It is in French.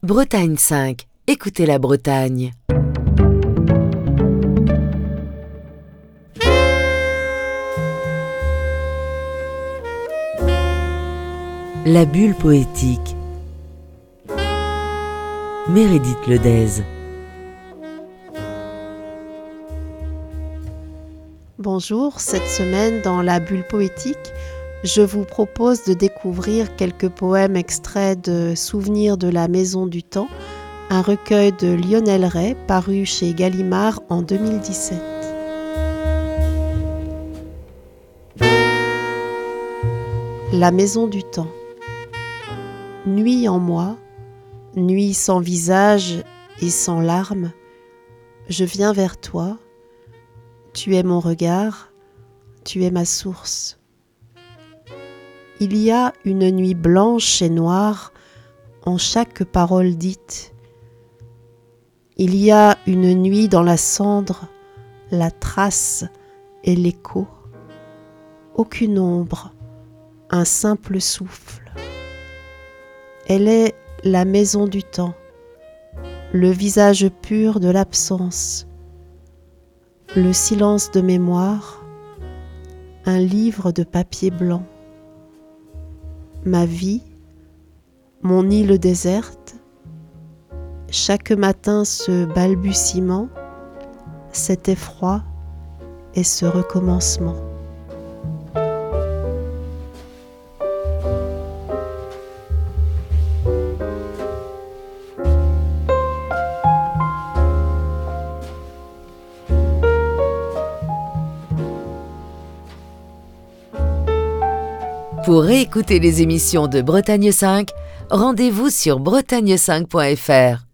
Bretagne 5, écoutez la Bretagne. La bulle poétique. Meredith Ledez. Bonjour, cette semaine dans la bulle poétique, je vous propose de découvrir quelques poèmes extraits de Souvenirs de la Maison du Temps, un recueil de Lionel Ray paru chez Gallimard en 2017. La Maison du Temps. Nuit en moi, nuit sans visage et sans larmes, je viens vers toi, tu es mon regard, tu es ma source. Il y a une nuit blanche et noire en chaque parole dite. Il y a une nuit dans la cendre, la trace et l'écho. Aucune ombre, un simple souffle. Elle est la maison du temps, le visage pur de l'absence, le silence de mémoire, un livre de papier blanc. Ma vie, mon île déserte, chaque matin ce balbutiement, cet effroi et ce recommencement. Pour réécouter les émissions de Bretagne 5, rendez-vous sur bretagne5.fr.